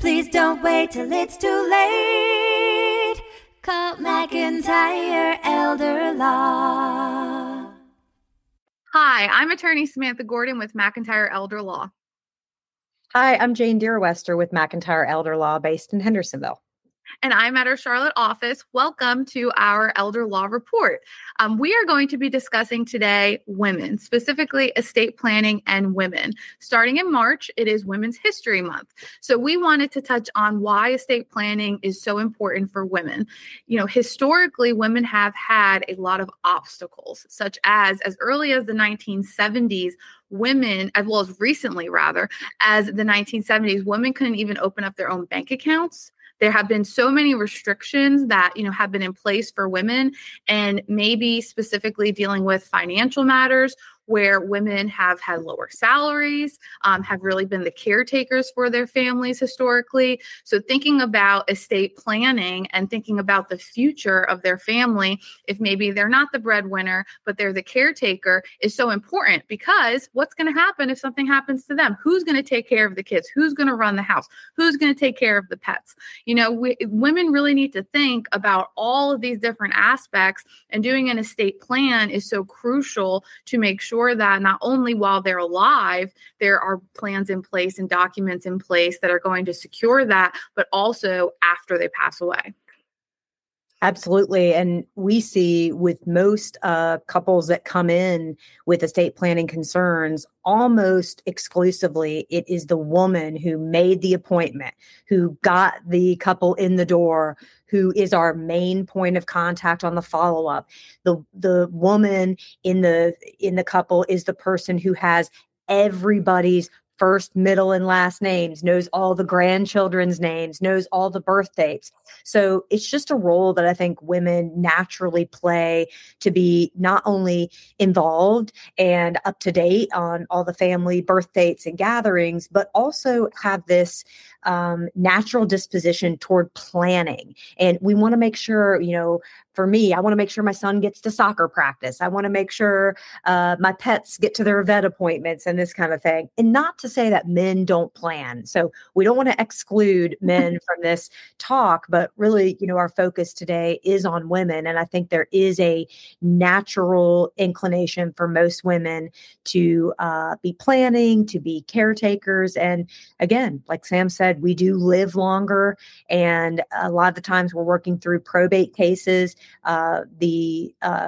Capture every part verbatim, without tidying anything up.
Please don't wait till it's too late. Call McIntyre Elder Law. Hi, I'm attorney Samantha Gordon with McIntyre Elder Law. Hi, I'm Jane Deerwester with McIntyre Elder Law based in Hendersonville. And I'm at our Charlotte office. Welcome to our Elder Law Report. Um, we are going to be discussing today women, specifically estate planning and women. Starting in March, it is Women's History Month. So we wanted to touch on why estate planning is so important for women. You know, historically, women have had a lot of obstacles, such as as early as the nineteen seventies, women, as well as recently rather, as the nineteen seventies, women couldn't even open up their own bank accounts. There have been so many restrictions that, you know, have been in place for women, and maybe specifically dealing with financial matters where women have had lower salaries, um, have really been the caretakers for their families historically. So thinking about estate planning and thinking about the future of their family, if maybe they're not the breadwinner, but they're the caretaker, is so important, because what's going to happen if something happens to them? Who's going to take care of the kids? Who's going to run the house? Who's going to take care of the pets? You know, we, women really need to think about all of these different aspects, and doing an estate plan is so crucial to make sure that not only while they're alive, there are plans in place and documents in place that are going to secure that, but also after they pass away. Absolutely. And we see with most uh, couples that come in with estate planning concerns, almost exclusively, it is the woman who made the appointment, who got the couple in the door, who is our main point of contact on the follow-up. The the woman in the in the couple is the person who has everybody's first, middle, and last names, knows all the grandchildren's names, knows all the birth dates. So it's just a role that I think women naturally play, to be not only involved and up to date on all the family birth dates and gatherings, but also have this um, natural disposition toward planning. And we want to make sure, you know, for me, I want to make sure my son gets to soccer practice. I want to make sure uh, my pets get to their vet appointments and this kind of thing. And not to say that men don't plan. So we don't want to exclude men from this talk, but really, you know, our focus today is on women. And I think there is a natural inclination for most women to uh, be planning, to be caretakers. And again, like Sam said, we do live longer. And a lot of the times we're working through probate cases. Uh, the uh,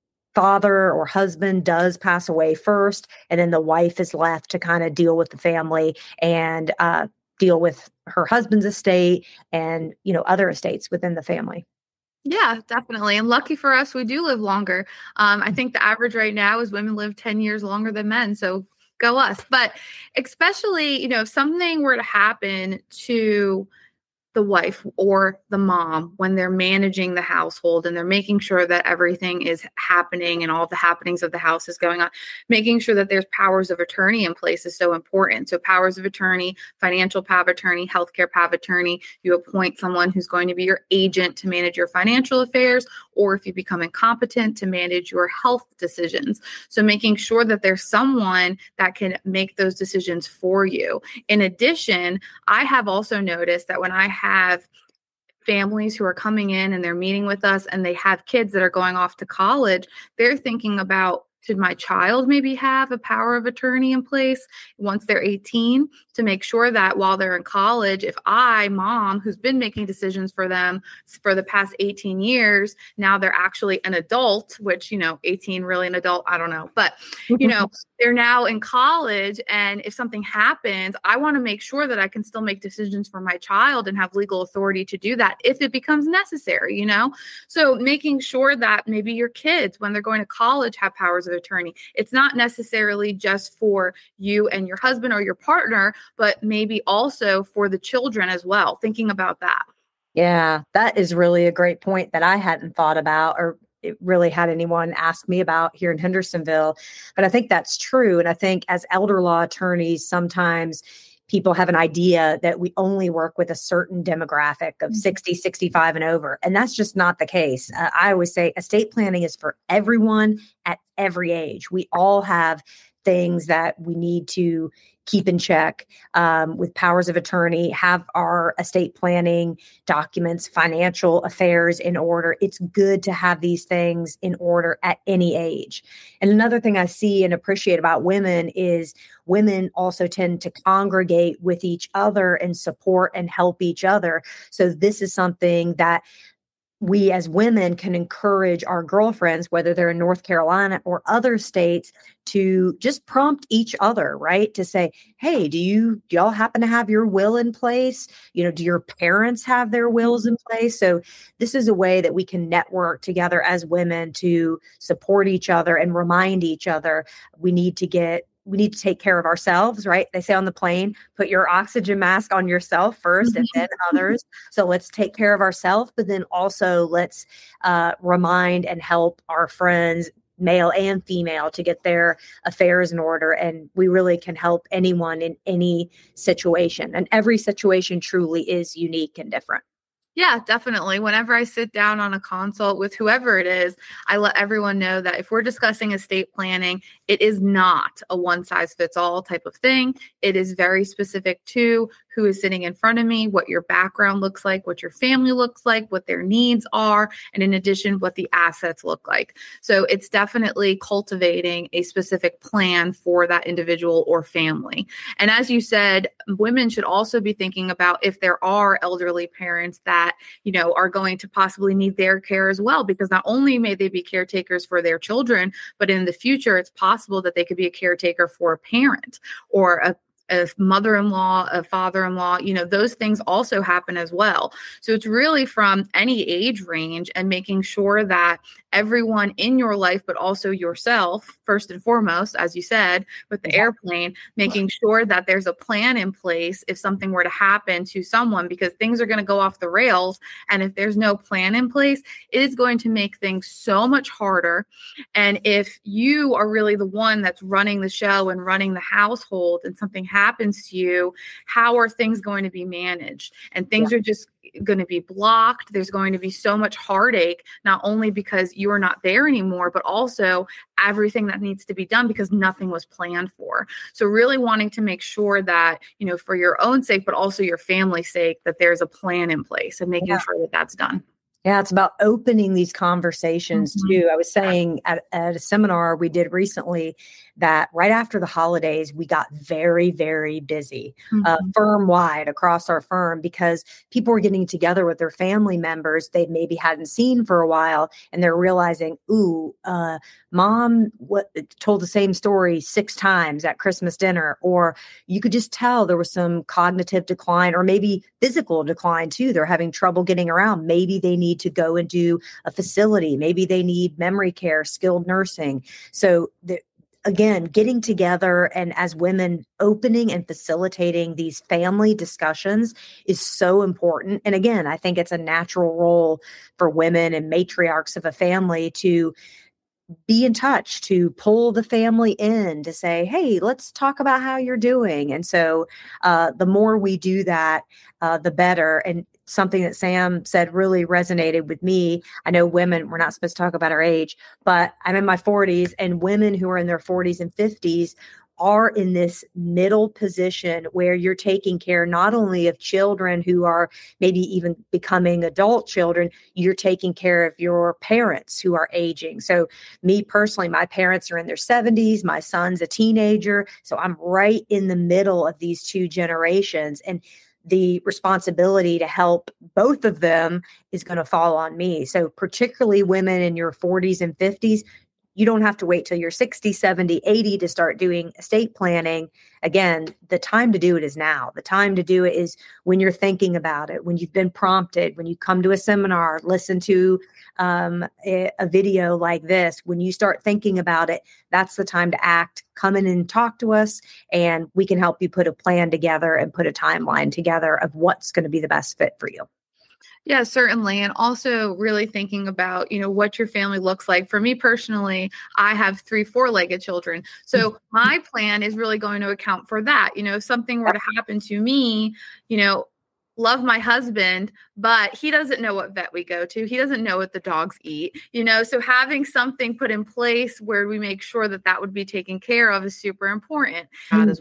father or husband does pass away first, and then the wife is left to kind of deal with the family and uh, deal with her husband's estate and, you know, other estates within the family. Yeah, definitely. And lucky for us, we do live longer. Um, I think the average right now is women live ten years longer than men. So go us. But especially, you know, if something were to happen to the wife or the mom when they're managing the household and they're making sure that everything is happening and all the happenings of the house is going on, making sure that there's powers of attorney in place is so important. So powers of attorney, financial power of attorney, healthcare power of attorney, you appoint someone who's going to be your agent to manage your financial affairs, or if you become incompetent, to manage your health decisions. So making sure that there's someone that can make those decisions for you. In addition, I have also noticed that when I have families who are coming in and they're meeting with us and they have kids that are going off to college, they're thinking about, should my child maybe have a power of attorney in place once they're eighteen, to make sure that while they're in college, if I, mom, who's been making decisions for them for the past eighteen years, now they're actually an adult, which, you know, eighteen, really an adult, I don't know. But, you know, they're now in college, and if something happens, I want to make sure that I can still make decisions for my child and have legal authority to do that if it becomes necessary, you know? So making sure that maybe your kids, when they're going to college, have powers of attorney. It's not necessarily just for you and your husband or your partner, but maybe also for the children as well. Thinking about that. Yeah, that is really a great point that I hadn't thought about, or it really had anyone ask me about here in Hendersonville. But I think that's true. And I think as elder law attorneys, sometimes people have an idea that we only work with a certain demographic of sixty, sixty-five and over. And that's just not the case. Uh, I always say estate planning is for everyone at every age. We all have things that we need to keep in check um, with powers of attorney, have our estate planning documents, financial affairs in order. It's good to have these things in order at any age. And another thing I see and appreciate about women is women also tend to congregate with each other and support and help each other. So this is something that we as women can encourage our girlfriends, whether they're in North Carolina or other states, to just prompt each other, right? To say, hey, do you, do y'all happen to have your will in place? You know, do your parents have their wills in place? So this is a way that we can network together as women to support each other and remind each other we need to get we need to take care of ourselves, right? They say on the plane, put your oxygen mask on yourself first and then others. So let's take care of ourselves, but then also let's uh, remind and help our friends, male and female, to get their affairs in order. And we really can help anyone in any situation. And every situation truly is unique and different. Yeah, definitely. Whenever I sit down on a consult with whoever it is, I let everyone know that if we're discussing estate planning, it is not a one size fits all type of thing. It is very specific to who is sitting in front of me, what your background looks like, what your family looks like, what their needs are, and in addition, what the assets look like. So it's definitely cultivating a specific plan for that individual or family. And as you said, women should also be thinking about if there are elderly parents that, you know, are going to possibly need their care as well, because not only may they be caretakers for their children, but in the future, it's possible that they could be a caretaker for a parent or a a mother-in-law, a father-in-law, you know, those things also happen as well. So it's really from any age range and making sure that everyone in your life, but also yourself, first and foremost, as you said, with the yeah. airplane, making sure that there's a plan in place if something were to happen to someone, because things are going to go off the rails. And if there's no plan in place, it is going to make things so much harder. And if you are really the one that's running the show and running the household and something happens to you, how are things going to be managed? And things yeah. are just going to be blocked. There's going to be so much heartache, not only because you are not there anymore, but also everything that needs to be done because nothing was planned for. So really wanting to make sure that, you know, for your own sake, but also your family's sake, that there's a plan in place and making yeah. sure that that's done. Yeah, it's about opening these conversations mm-hmm. too. I was saying at, at a seminar we did recently that right after the holidays, we got very, very busy mm-hmm. uh, firm-wide across our firm because people were getting together with their family members they maybe hadn't seen for a while. And they're realizing, ooh, uh, mom what, told the same story six times at Christmas dinner. Or you could just tell there was some cognitive decline or maybe physical decline too. They're having trouble getting around. Maybe they need to go into a facility. Maybe they need memory care, skilled nursing. So the, again, getting together and as women opening and facilitating these family discussions is so important. And again, I think it's a natural role for women and matriarchs of a family to be in touch, to pull the family in, to say, hey, let's talk about how you're doing. And so uh, the more we do that, uh, the better. And something that Sam said really resonated with me. I know women, we're not supposed to talk about our age, but I'm in my forties, and women who are in their forties and fifties are in this middle position where you're taking care not only of children who are maybe even becoming adult children, you're taking care of your parents who are aging. So me personally, my parents are in their seventies, my son's a teenager. So I'm right in the middle of these two generations. And the responsibility to help both of them is going to fall on me. So particularly women in your forties and fifties, you don't have to wait till you're sixty, seventy, eighty to start doing estate planning. Again, the time to do it is now. The time to do it is when you're thinking about it, when you've been prompted, when you come to a seminar, listen to um, a, a video like this. When you start thinking about it, that's the time to act. Come in and talk to us, and we can help you put a plan together and put a timeline together of what's going to be the best fit for you. Yeah, certainly. And also really thinking about, you know, what your family looks like. For me personally, I have three four-legged children. So my plan is really going to account for that. You know, if something were to happen to me, you know, love my husband, but he doesn't know what vet we go to. He doesn't know what the dogs eat, you know, so having something put in place where we make sure that that would be taken care of is super important mm-hmm. as well.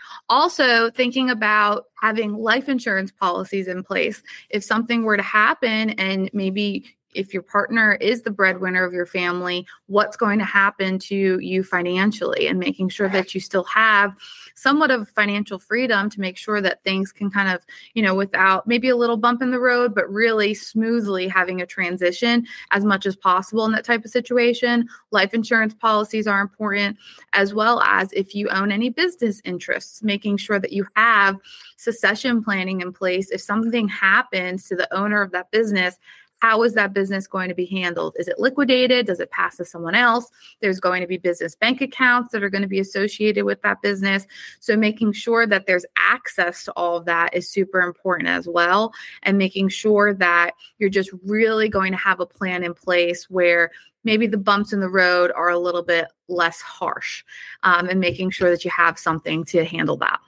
Also, thinking about having life insurance policies in place. If something were to happen and maybe if your partner is the breadwinner of your family, what's going to happen to you financially, and making sure that you still have somewhat of financial freedom to make sure that things can kind of, you know, without maybe a little bump in the road, but really smoothly having a transition as much as possible in that type of situation. Life insurance policies are important, as well as if you own any business interests, making sure that you have succession planning in place. If something happens to the owner of that business, how is that business going to be handled? Is it liquidated? Does it pass to someone else? There's going to be business bank accounts that are going to be associated with that business. So making sure that there's access to all of that is super important as well. And making sure that you're just really going to have a plan in place where maybe the bumps in the road are a little bit less harsh, um, and making sure that you have something to handle that.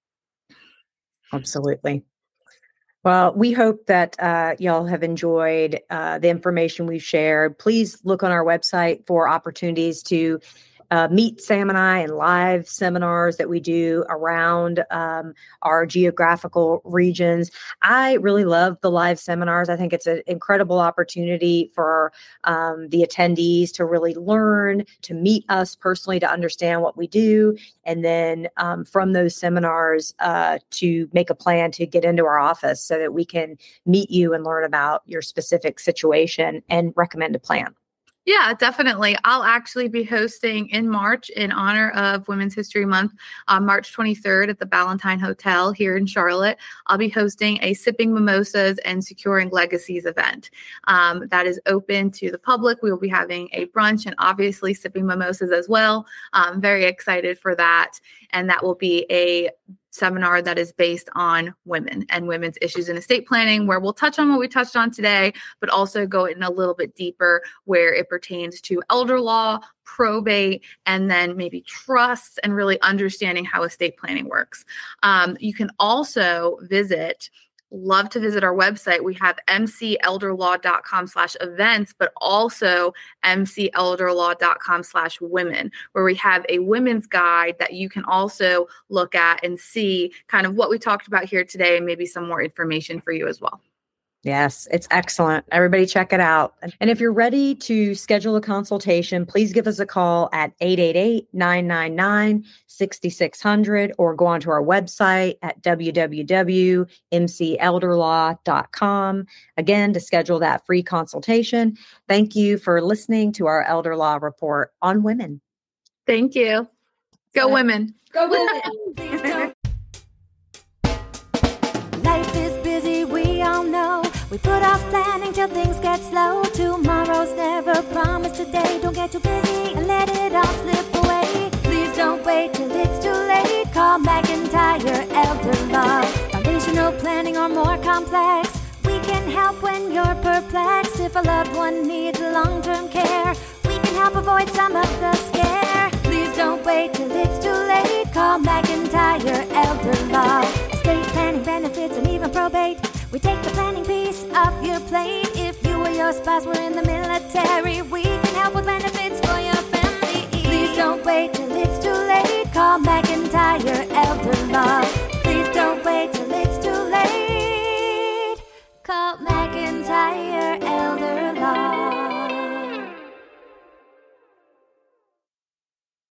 Absolutely. Well, we hope that uh, y'all have enjoyed uh, the information we've shared. Please look on our website for opportunities to uh, meet Sam and I in live seminars that we do around um, our geographical regions. I really love the live seminars. I think it's an incredible opportunity for um, the attendees to really learn, to meet us personally, to understand what we do, and then um, from those seminars uh, to make a plan to get into our office so that we can meet you and learn about your specific situation and recommend a plan. Yeah, definitely. I'll actually be hosting in March in honor of Women's History Month on March twenty-third at the Ballantine Hotel here in Charlotte. I'll be hosting a Sipping Mimosas and Securing Legacies event um, that is open to the public. We will be having a brunch and obviously sipping mimosas as well. I'm very excited for that. And that will be a seminar that is based on women and women's issues in estate planning, where we'll touch on what we touched on today, but also go in a little bit deeper where it pertains to elder law, probate, and then maybe trusts, and really understanding how estate planning works. Um, you can also visit Love to visit our website. We have mcelderlaw.com slash events, but also mcelderlaw.com slash women, where we have a women's guide that you can also look at and see kind of what we talked about here today, and maybe some more information for you as well. Yes, it's excellent. Everybody check it out. And if you're ready to schedule a consultation, please give us a call at eight eight eight, nine nine nine, six six zero zero or go onto our website at w w w dot m c elder law dot com. Again, to schedule that free consultation. Thank you for listening to our Elder Law Report on women. Thank you. Go so, women. Go women. Life is busy, we all know. We put off planning till things get slow. Tomorrow's never promised today. Don't get too busy and let it all slip away. Please don't wait till it's too late. Call McIntyre Elder Law. Foundational planning or more complex. We can help when you're perplexed. If a loved one needs long-term care, we can help avoid some of the scare. Please don't wait till it's too late. Call McIntyre Elder Law. Estate planning, benefits, and even probate. We take the planning piece off your plate. If you or your spouse were in the military, we can help with benefits for your family. Please don't wait till it's too late. Call McIntyre Elder Law.